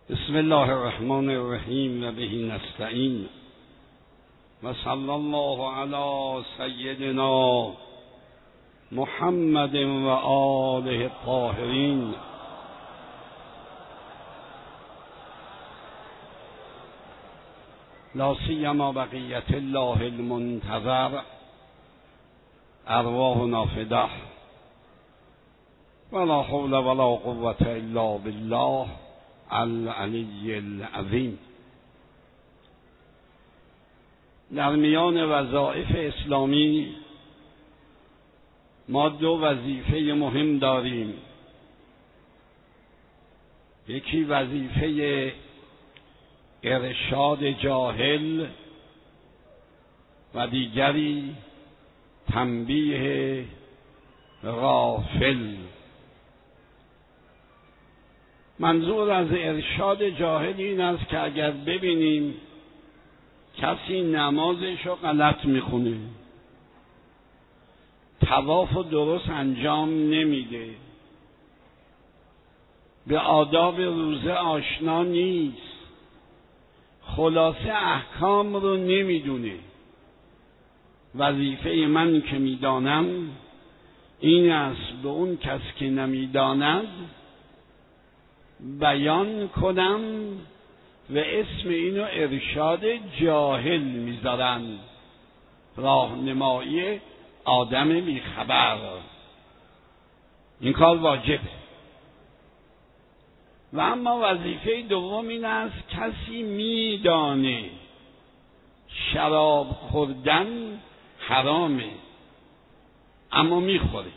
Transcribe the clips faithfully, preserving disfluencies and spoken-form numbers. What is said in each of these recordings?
بسم الله الرحمن الرحیم و به نستعین و صلی الله علی سیدنا محمد و آله الطاهرین. لا سیما بقیت الله المنتظر ارواحنا فداه ولا حول ولا قوة الا بالله العلی العظیم. در میان وظایف اسلامی ما دو وظیفه مهم داریم. یکی وظیفه ارشاد جاهل و دیگری تنبیه غافل. منظور از ارشاد جاهل این است که اگر ببینیم کسی نمازش رو غلط میخونه، طواف رو درست انجام نمیده، به آداب روزه آشنا نیست، خلاصه احکام رو نمیدونه، وظیفه من که میدانم این است به اون کس که نمیداند بیان کنم و اسم اینو ارشاد جاهل میذارن، راهنمایی آدم بیخبر. این کار واجبه. و اما وظیفه دوم این است کسی میدانه شراب خوردن حرامه اما میخوره،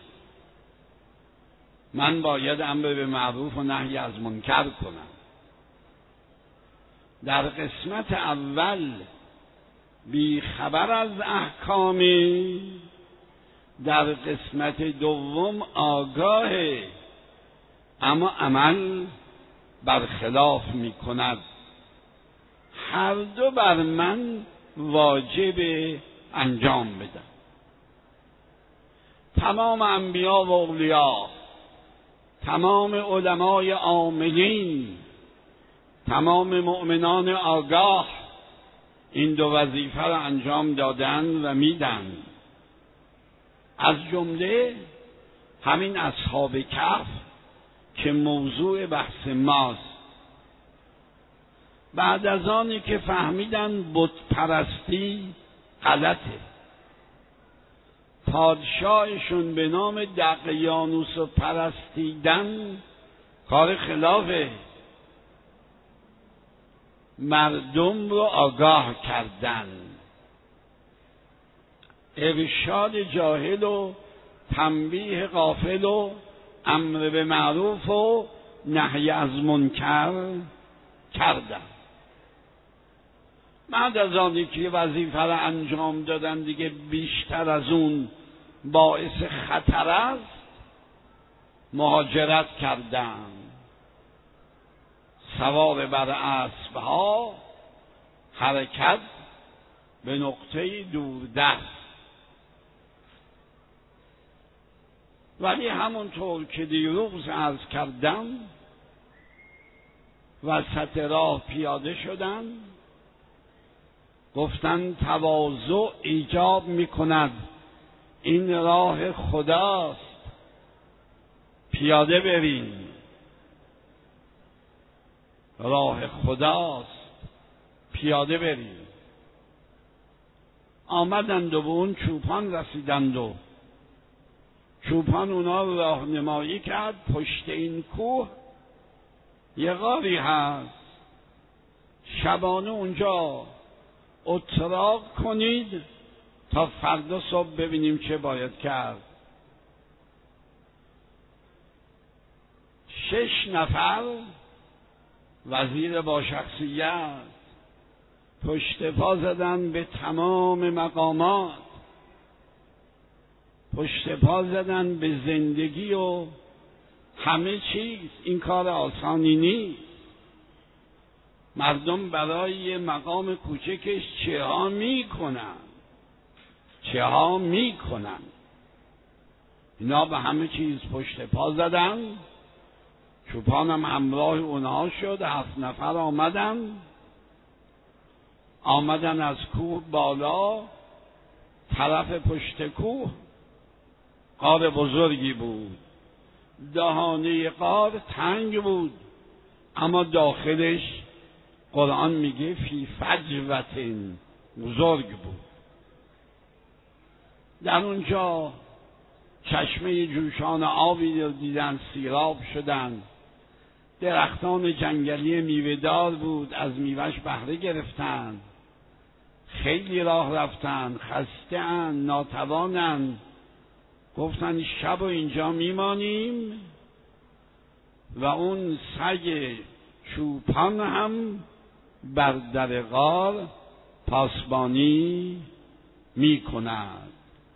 من باید امر به معروف و نهی از منکر کنم. در قسمت اول بی خبر از احکامی، در قسمت دوم آگاهه اما عمل برخلاف می کند. هر دو بر من واجب انجام بدم. تمام انبیا و اولیا، تمام علمای عاملین، تمام مؤمنان آگاه این دو وظیفه را انجام دادن و میدن. از جمله همین اصحاب کهف که موضوع بحث ماست. بعد از آنی که فهمیدن بت پرستی غلطه، پادشاهشون به نام دقیانوس و پرستیدن کار خلافه، مردم رو آگاه کردن. ارشاد جاهل و تنبیه غافل و امر به معروف و نهی از منکر کردن. بعد از آنی که وظیفه را انجام دادن دیگه بیشتر از اون باعث خطر است، مهاجرت کردن، سوار بر اسبها حرکت به نقطه دوردست. ولی همونطور که دیروز عرض کردم وسط راه پیاده شدن، گفتن تواضع ایجاب می کند، این راه خداست، پیاده برین، راه خداست، پیاده برین. آمدند و به اون چوپان رسیدند و چوپان اونا رو راهنمایی کرد. پشت این کوه یه غاری هست، شبانه اونجا اتراق کنید تا فردا صبح ببینیم چه باید کرد. شش نفر وزیر با شخصیت پشت پا زدن به تمام مقامات، پشت پا زدن به زندگی و همه چیز. این کار آسانی نیست. مردم برای مقام کوچکش چه ها می کنن، چه ها می کنن. اینا به همه چیز پشت پا زدن. چوپانم همراه اونها شد. هفت نفر آمدن آمدن از کوه بالا. طرف پشت کوه غار بزرگی بود. دهانه غار تنگ بود، اما داخلش قرآن میگه فی فجوة بزرگ بود. در اونجا چشمه جوشان آبی رو دیدن، سیراب شدن. درختان جنگلی میوه‌دار بود، از میوهش بهره گرفتن. خیلی راه رفتن، خسته اند، ناتوانند. گفتن شب و اینجا میمانیم و اون سگ چوپان هم بر در غار پاسبانی میکند.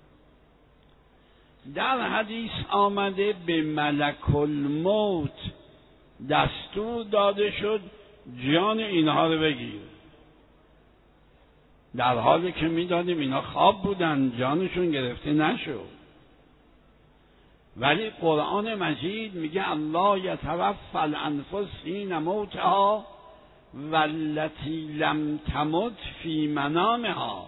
در حدیث آمده به ملک الموت دستور داده شد جان اینها رو بگیر، در حالی که میدادیم اینا خواب بودن، جانشون گرفته نشد. ولی قرآن مجید میگه الله یتوفی الانفس حین موتها والتی لم تمت فی منامها.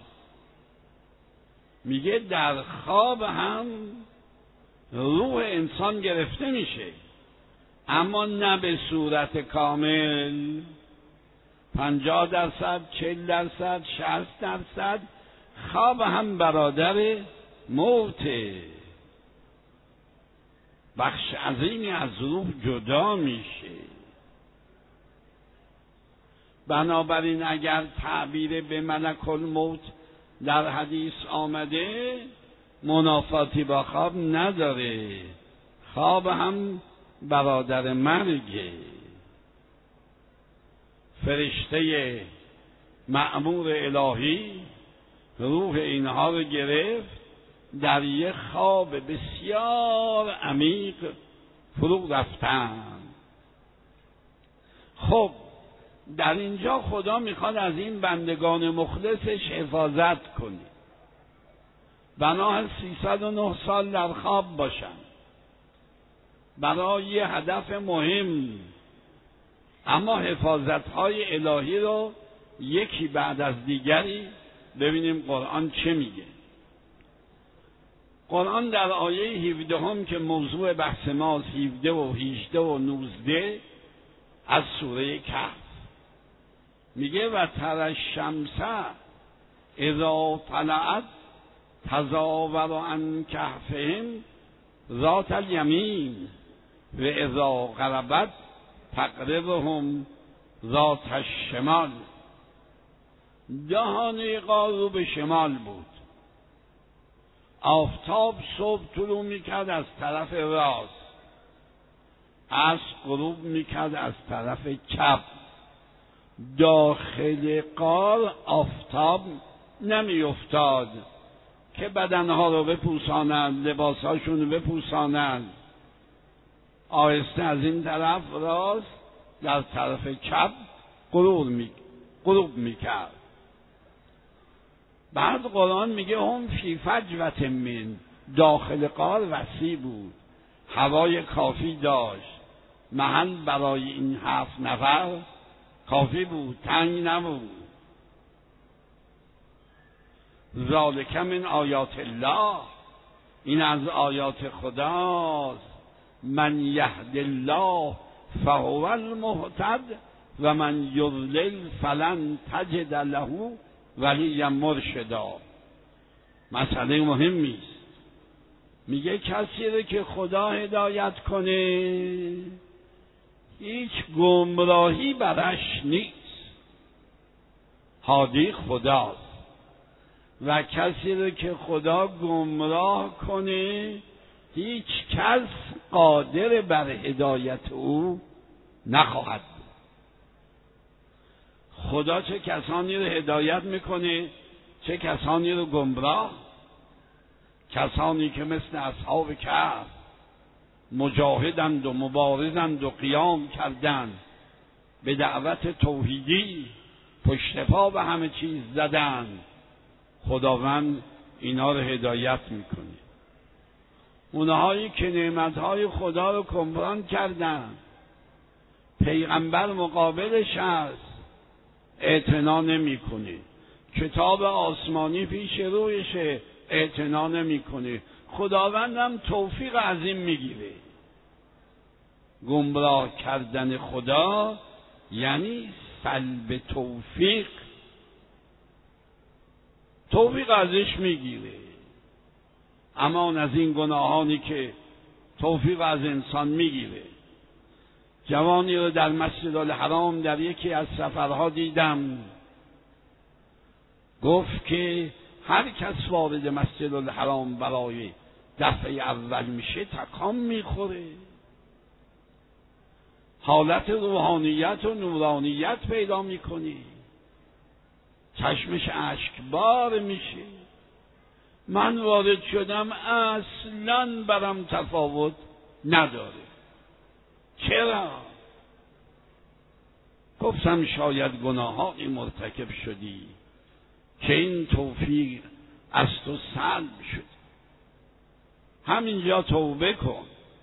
میگه در خواب هم روح انسان گرفته میشه، اما نه به صورت کامل. پنجاه درصد، چل درصد، شصت درصد خواب هم برادر موته. بخش عظیمی از روح جدا میشه. بنابراین اگر تعبیر به ملک الموت در حدیث آمده، منافاتی با خواب نداره. خواب هم برادر مرگه. فرشته مأمور الهی روح اینها رو گرفت، در یک خواب بسیار عمیق فرو رفتن. خب در اینجا خدا میخواد از این بندگان مخلصش حفاظت کنه. بنا سیصد و نه سال در خواب باشن برای یه هدف مهم، اما حفاظت‌های الهی رو یکی بعد از دیگری ببینیم قرآن چه میگه. قرآن در آیه هفده هم که موضوع بحث ماست، هفده و هجده و نوزده از سوره کهف، میگه و تر الشمس اذا طلعت تزاور عن کهفهم ذات الیمین و اذا غربت تقرضهم ذات الشمال. دهانه غار رو به شمال بود. آفتاب صبح طلوع میکرد از طرف راست، عصر غروب میکرد از طرف چپ. داخل غار آفتاب نمیافتاد که بدنها رو بپوسانند، لباسهاشون رو بپوسانند. آهسته از این طرف راست، در طرف چپ غروب می غروب میکرد. بعد قرآن میگه هم فی فجوة من، داخل غار وسیع بود، هوای کافی داشت، محل برای این هفت نفر کافی بود، تنگ نبود. ذالک من آیات الله، این از آیات خداست. من یهد الله فهو المهتد و من یضلل فلن تجد له ولیا مرشدا. مسئله مهمی است. میگه کسی رو که خدا هدایت کنه هیچ گمراهی برش نیست، هادی خداست. و کسی رو که خدا گمراه کنه هیچ کس قادر بر هدایت او نخواهد بود. خدا چه کسانی رو هدایت میکنه، چه کسانی رو گمراه. کسانی که مثل اصحاب کهف مجاهدند و مبارزند و قیام کردند، به دعوت توحیدی پشت پا به همه چیز زدند، خداوند اینا رو هدایت میکنه. اونهایی که نعمتهای خدا رو کمران کردند، پیغمبر مقابلش هست، اعتنا نمی‌کنی. کتاب آسمانی پیش رویشه، اعتنا نمی‌کنی. خداوندم توفیق عظیم میگیره. گمراه کردن خدا یعنی سلب توفیق، توفیق ازش میگیره. اما از این گناهانی که توفیق از انسان میگیره، جوانی رو در مسجد الحرام در یکی از سفرها دیدم، گفت که هر کس وارد مسجد الحرام برای دفعه اول میشه تکان میخوره، حالت روحانیت و نورانیت پیدا میکنی، چشمش اشکبار میشه. من وارد شدم، اصلاً برام تفاوت نداره. چرا؟ گفتم شاید گناهانی مرتکب شدی که این توفیق از تو سلب شد. همینجا توبه کن،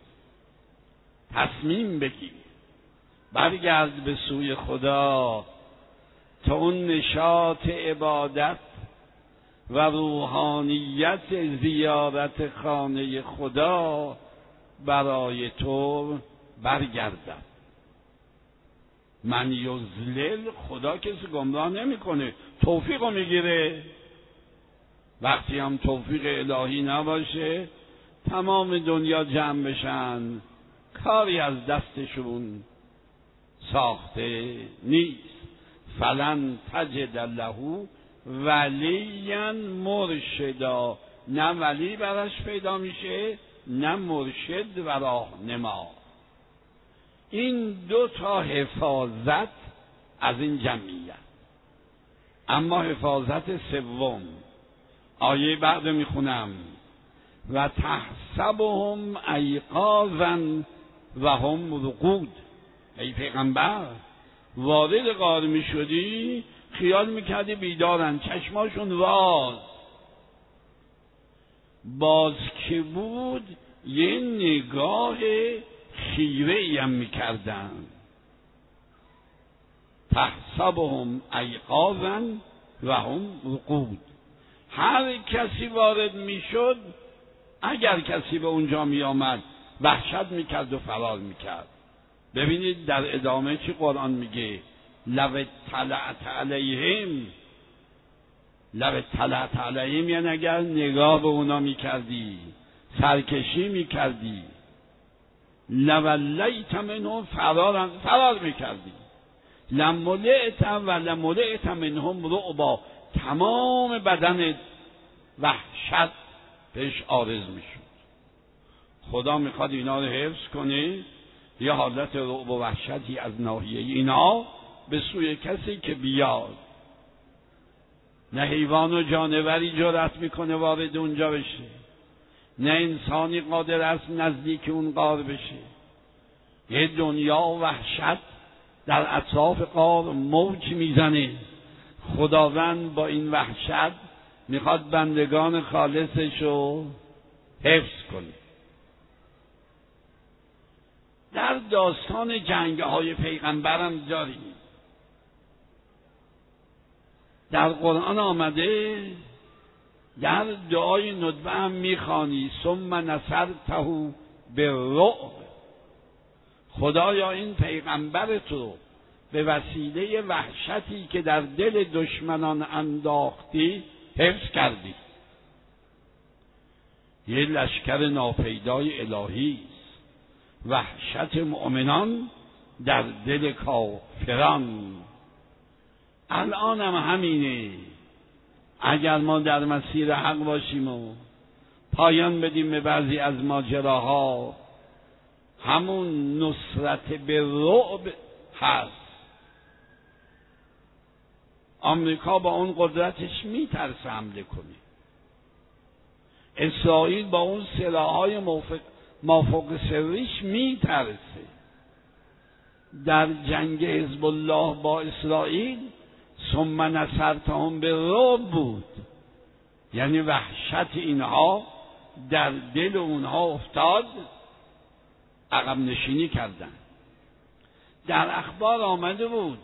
تصمیم بگیر، برگرد به سوی خدا تا اون نشاط عبادت و روحانیت زیارت خانه خدا برای تو برگردد. من یضلل، خدا کسی گمراه نمیکنه، توفیق رو میگیره. وقتی هم توفیق الهی نباشه تمام دنیا جمع بشن، کاری از دستشون ساخته نیست. فلن تجد له ولیا مرشدا، نه ولی براش پیدا میشه نه مرشد و راهنما. این دو تا حفاظت از این جمعیت. اما حفاظت سوم، آیه بعد میخونم، و تحسبهم ایقاظا و هم رقود. ای پیغمبر، وارد غار میشدی خیال میکردی بیدارن، چشماشون واز، باز که بود یه نگاه خیره ای هم میکردن. تحسبهم ایقاظا و هم رقود. هر کسی وارد میشد، اگر کسی به اونجا میآمد وحشت میکرد و فرار میکرد. ببینید در ادامه چی قرآن میگه، لو اطلعت علیهم، لو اطلعت علیهم یعنی اگر نگاه به اونا میکردی، سرکشی میکردی، لولیت منهم فرارا، فرار میکردی، لملئت و لملئت منهم رعبا، تمام بدن وحشت بهش عارض میشد. خدا میخواد اینا رو حفظ کنه، یه حالت رعب و وحشتی از ناحیه اینا به سوی کسی که بیاد. نه حیوان و جانوری جرأت میکنه وارد اونجا بشه، نه انسانی قادر است نزدیک اون غار بشه. یه دنیا وحشت در اطراف غار موج میزنه. خداوند با این وحشت میخواد بندگان خالصش رو حفظ کنه. در داستان جنگ‌های پیغمبرم داریم، در قرآن آمده، در دعای ندبه هم میخوانی ثم نصرته بالرعب. خدایا این پیغمبر تو به وسیله وحشتی که در دل دشمنان انداختی حفظ کردی. یه لشکر ناپیدای الهی است وحشت مؤمنان در دل کافران. الان هم همینه. اگر ما در مسیر حق باشیم و پایان بدیم به بعضی از ماجراها، همون نصرت به رعب هست. آمریکا با اون قدرتش میترسه حمله کنه، اسرائیل با اون سلاح‌های مافوق سریش میترسه. در جنگ حزب الله با اسرائیل ثم نصرتهم بالرعب بود، یعنی وحشت اینها در دل اونها افتاد، عقب نشینی کردن. در اخبار آمده بود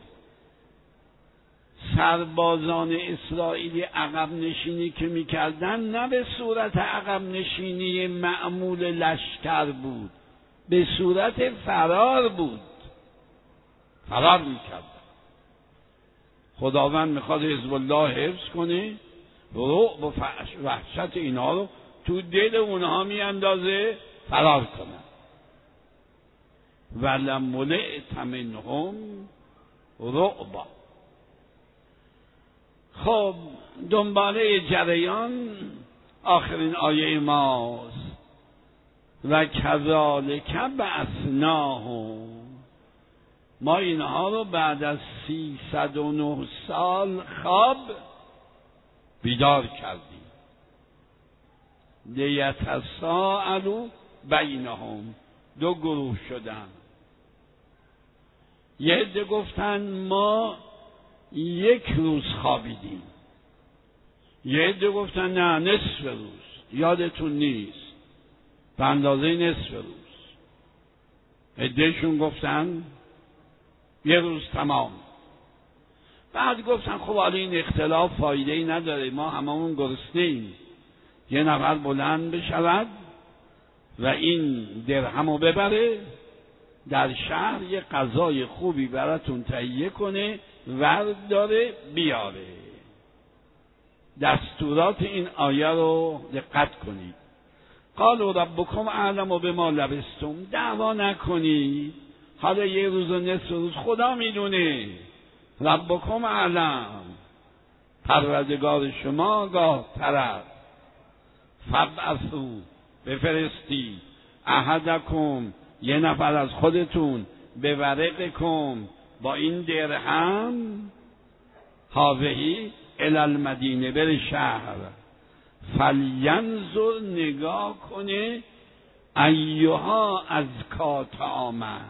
سربازان اسرائیلی عقب نشینی که میکردن نه به صورت عقب نشینی معمول لشکر بود، به صورت فرار بود، فرار میکردن. خداوند میخواد حزب الله حفظ کنه، رعب و وحشت اینها رو تو دل اونها میاندازه، فرار کنن. ولملئت منهم رعبا. خب دنباله جریان آخرین آیه ماست. و کذالک بعثناهم، ما اینها رو بعد از سیصد و نه سال خواب بیدار کردیم. لیتساءلوا بینهم، دو گروه شدن. یه عده گفتن ما یک روز خوابیدیم، یه عده گفتن نه نصف روز، یادتون نیست، به اندازه نصف روز. عدهشون گفتن یه روز تمام. بعد گفتن خب حالا این اختلاف فایده ای نداره، ما هممون گرسنه‌ایم، یه نفر بلند بشود و این درهمو ببره در شهر یه غذای خوبی براتون تهیه کنه، ورد داره بیاره. دستورات این آیه رو دقت کنید. قالوا ربکم اعلم بما لبثتم، دعوا نکنید، حالا یه روز و نصف روز خدا میدونه. ربکم اعلم، پروردگار شما آگاه تر است. فبعثوا، بفرستی، احدکم، یه نفر از خودتون، به ورقکم، با این درهم، هاذهی الی المدینه، بر شهر، فلینظر، نگاه کنه، ایها از کات آمد،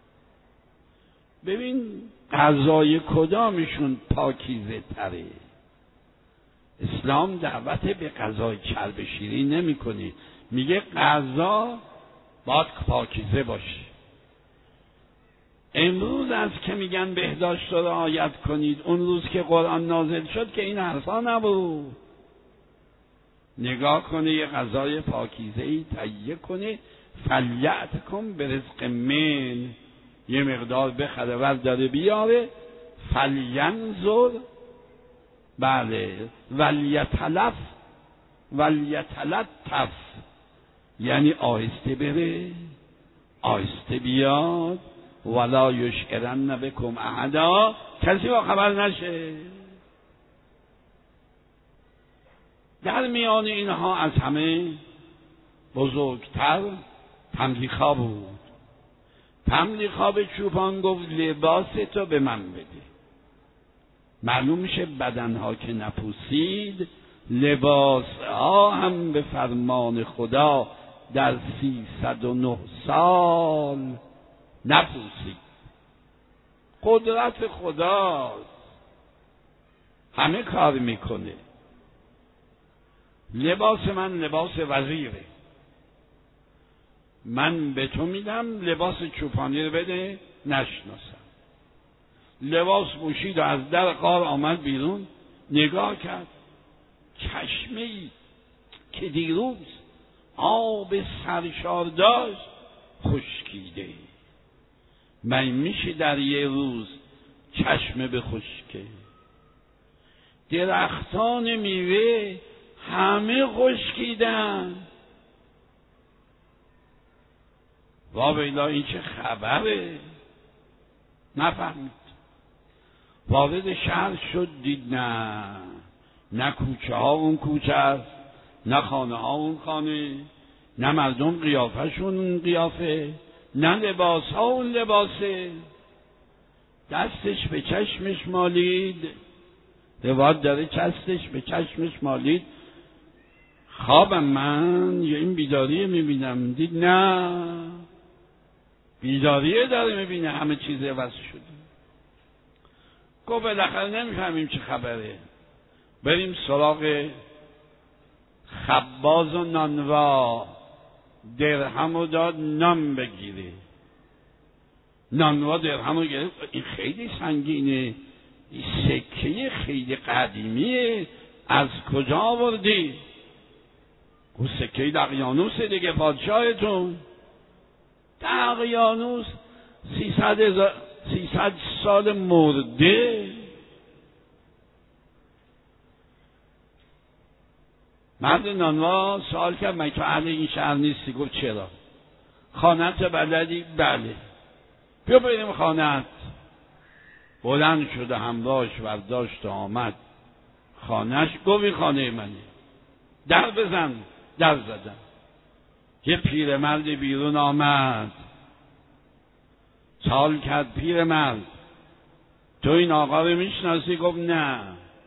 ببین غذای کدامشون پاکیزه تره. اسلام دعوت به غذای چرب شیرین نمی کنه، میگه غذا باید پاکیزه باشه. امروز از که میگن بهداشت رو رعایت کنید، اون روز که قرآن نازل شد که این حرفا نبود. نگاه کنه یه غذای پاکیزه‌ای تهیه کنه، فلیأتکم برزق من، یه مقدار بخره ورد داره بیاره، فلینظر، بله، ولیتلف ولیتلطف، یعنی آهسته بره آهسته بیاد، ولا یشعرن بکم احدا، کسی با خبر نشه. در میان اینها از همه بزرگتر تملیخا بود. تملیخا به چوپان گفت لباس تو به من بده. معلوم میشه بدنها که نپوسید، لباس ها هم به فرمان خدا در سیصد و نه سال نپوسید. قدرت خداست، همه کار میکنه. لباس من لباس وزیره، من به تو میدم، لباس چوپانی رو بده، نشناسم. لباس پوشید و از در غار آمد بیرون، نگاه کرد، چشمه‌ای که دیروز آب سرشار داشت خشکیده. من میشه در یه روز چشمه بخشکه؟ درختان میوه همه خشکیدن. وابیلا این چه خبره؟ نفهمید. وارد شهر شد، دید نه نه کوچه ها اون کوچه است، نه خانه ها اون خانه، نه مردم قیافه شون اون قیافه، نه لباس ها اون لباسه. دستش به چشمش مالید، رواد داره، چستش به چشمش مالید، خوابم من یا این بیداریه میبینم؟ دید نه، بیداریه داره میبینه، همه چیز عوض شده. گفت بالاخره نمیفهمیم چه خبره، بریم سراغ خباز و نانوا، درهم و داد نان بگیره. نانوا درهم رو گرفت. این خیلی سنگینه، این سکه خیلی قدیمیه، از کجا آوردی؟ اون سکه دقیانوسه دیگه پادشاهتون. دقیانوس سیصد سیصد سال مرده. مرد نانوا سوال کرد مگه تو اهل این شهر نیستی؟ گفت چرا؟ خانت بلدی؟ بله. بیا بریم خانت. بلند شده همراهش برداشت و آمد خانهش. گفت این خانه منه. در بزن. در زدن. یه پیرمرد بیرون آمد. سوال کرد پیرمرد تو این آقا رو میشناسی؟ گفت نه.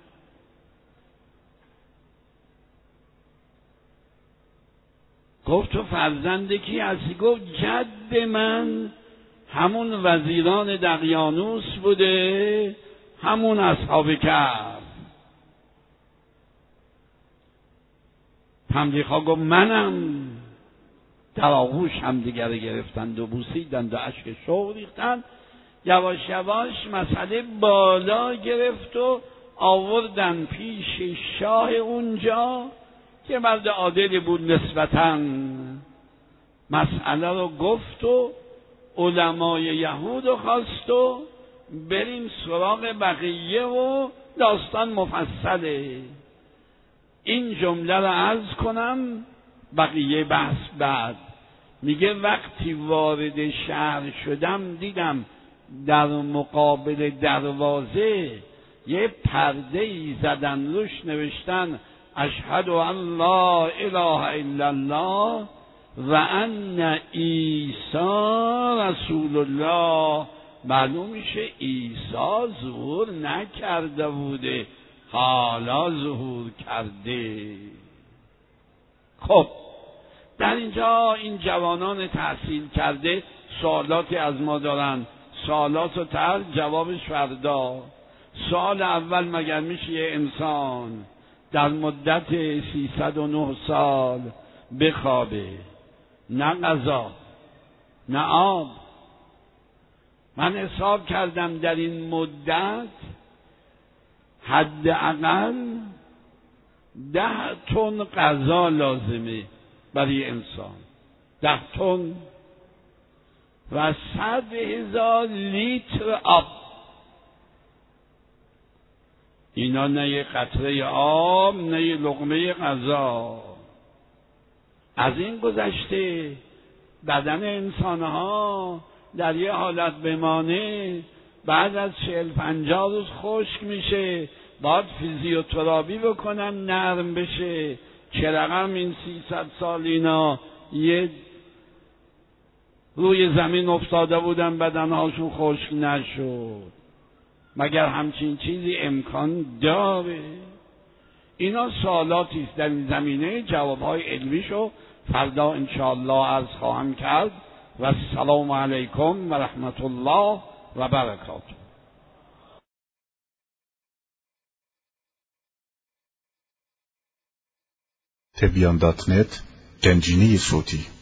گفت تو فرزند کی هستی؟ گفت جد من همون وزیران دقیانوس بوده، همون اصحاب کهف. تملیخا گفت منم. در آغوش هم دیگر گرفتند و بوسیدند و اشک شوق ریختند. یواش یواش مسئله بالا گرفت و آوردن پیش شاه اونجا که مرد عادلی بود نسبتاً. مسئله رو گفت و علمای یهود رو خواست و بریم سراغ بقیه و داستان مفصله. این جمله رو عرض کنم بقیه بحث بعد. میگه وقتی وارد شهر شدم دیدم در مقابل دروازه یه پرده ای زدن روش نوشتن اشهد ان لا اله الا الله و ان عیسی رسول الله. معلوم میشه عیسی ظهور نکرده بوده، حالا ظهور کرده. خب در اینجا این جوانان تحصیل کرده سوالاتی از ما دارن. سوالات و تر جوابش فردا. سوال اول مگر میشه یه انسان در مدت سیصد و نه سال بخوابه؟ نه غذا نه آب. من حساب کردم در این مدت حداقل ده تن غذا لازمه برای انسان، ده تن و صد هزار لیتر آب. اینا نه یه قطره آب نه یه لقمه غذا. از این گذشته بدن انسانها در یه حالت بمانه بعد از چهل پنجاه روز خشک میشه، باید فیزیوتراپی بکنن نرم بشه. چه رقم این سیصد سال اینا یه روی زمین افتاده بودن بدنهاشون خشک نشد؟ مگر همچین چیزی امکان داره؟ اینا سوالاتی است در این زمینه. جوابهای علمیشو فردا انشاءالله عرض خواهم کرد. و السلام علیکم و رحمت الله و برکاته. تبیان دات نت گنجینه صوتی